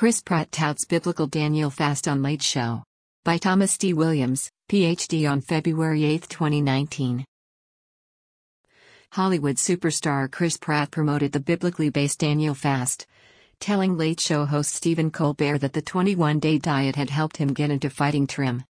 Chris Pratt touts biblical Daniel fast on Late Show. By Thomas D. Williams, Ph.D. on February 8, 2019. Hollywood superstar Chris Pratt promoted the biblically based Daniel fast, telling Late Show host Stephen Colbert that the 21-day diet had helped him get into fighting trim.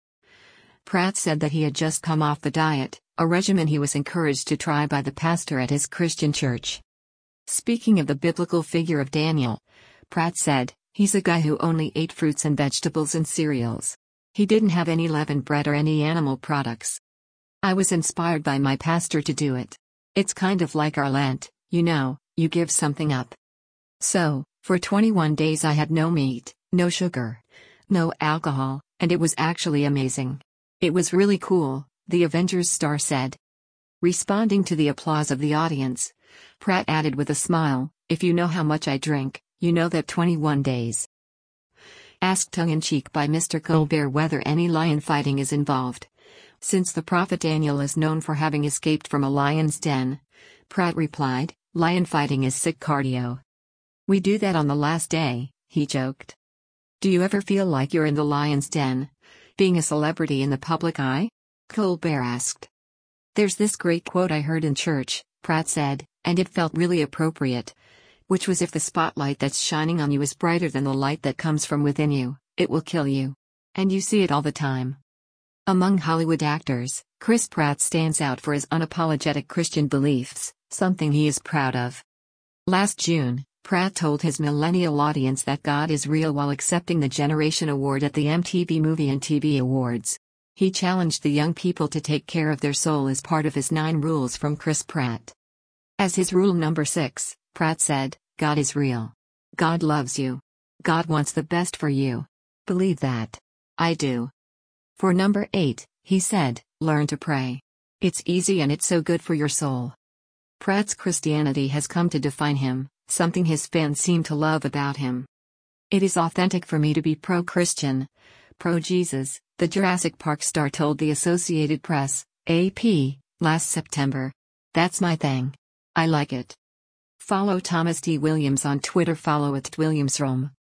Pratt said that he had just come off the diet, a regimen he was encouraged to try by the pastor at his Christian church. Speaking of the biblical figure of Daniel, Pratt said, "He's a guy who only ate fruits and vegetables and cereals. He didn't have any leavened bread or any animal products. I was inspired by my pastor to do it. It's kind of like our Lent, you give something up. So, for 21 days I had no meat, no sugar, no alcohol, and it was actually amazing. It was really cool," the Avengers star said. Responding to the applause of the audience, Pratt added with a smile, "If you know how much I drink, you know that 21 days." Asked tongue-in-cheek by Mr. Colbert whether any lion fighting is involved, since the prophet Daniel is known for having escaped from a lion's den, Pratt replied, "Lion fighting is sick cardio. We do that on the last day," he joked. "Do you ever feel like you're in the lion's den, being a celebrity in the public eye?" Colbert asked. "There's this great quote I heard in church," Pratt said, "and it felt really appropriate, which was if the spotlight that's shining on you is brighter than the light that comes from within you, it will kill you. And you see it all the time." Among Hollywood actors, Chris Pratt stands out for his unapologetic Christian beliefs, something he is proud of. Last June, Pratt told his millennial audience that God is real while accepting the Generation Award at the MTV Movie and TV Awards. He challenged the young people to take care of their soul as part of his 9 rules from Chris Pratt. As his rule number 6, Pratt said, "God is real. God loves you. God wants the best for you. Believe that. I do." For number 8, he said, "Learn to pray. It's easy and it's so good for your soul." Pratt's Christianity has come to define him, something his fans seem to love about him. "It is authentic for me to be pro-Christian, pro-Jesus," the Jurassic Park star told the Associated Press, AP, last September. "That's my thing. I like it." Follow Thomas D. Williams on Twitter. Follow @WilliamsRome.